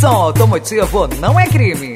som automotivo não é crime.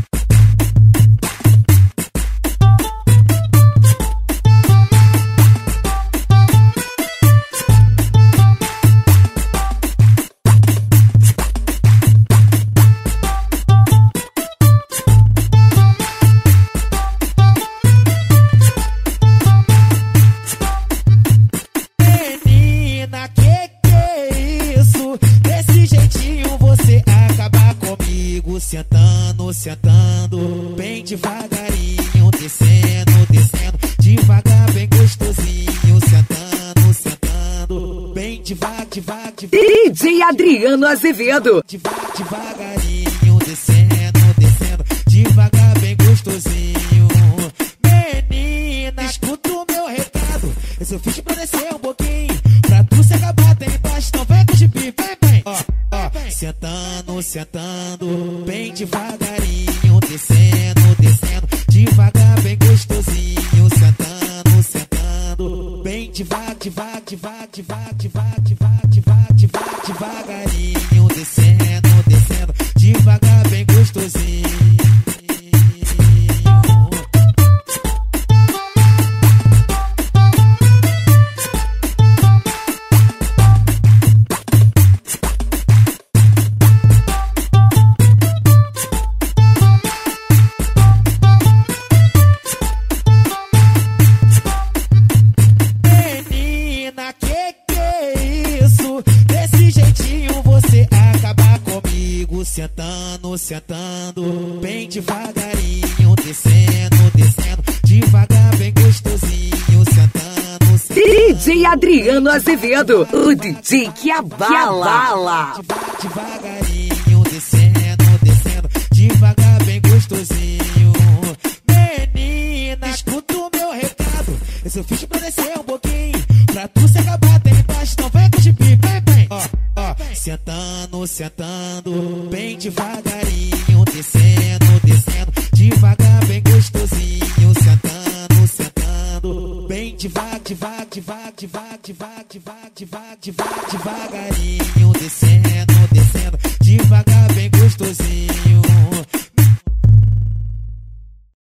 Sentando, sentando, bem devagarinho, descendo, descendo, devagar, bem gostosinho, sentando, sentando, bem devagar, devagar, DJ Adriano Azevedo. Devagarinho, descendo, descendo, devagar, bem gostosinho. Menina, escuta o meu recado, esse eu fiz pra descer um pouquinho, pra tu se acabar, tem embaixo, então vem com o chipi, vem, vem. Sentando, sentando, bem devagarinho, descendo, descendo, devagar, bem gostosinho, sentando, sentando, bem devagar, devagar, devagar, devagar, devagar, devagar, devagar, devagarinho, descendo, descendo, devagar, bem gostosinho. Sentando, sentando, bem devagarinho, descendo, descendo, devagar, bem gostosinho, sentando, sentando. DJ Adriano Azevedo, o DJ que abala. Devagarinho, descendo, descendo, devagar, bem gostosinho. Menina, escuta o meu recado, esse eu fiz pra descer um pouquinho, pra tu se acabar, tem embaixo, então vem com o chipi, vem, vem. Sentando, sentando, bem devagarinho, descendo, descendo, devagar, bem gostosinho, sentando, sentando, bem devagar, devagar, devagar, devagar, devagar, devagar, devagar, devagarinho, descendo, descendo, devagar, bem gostosinho.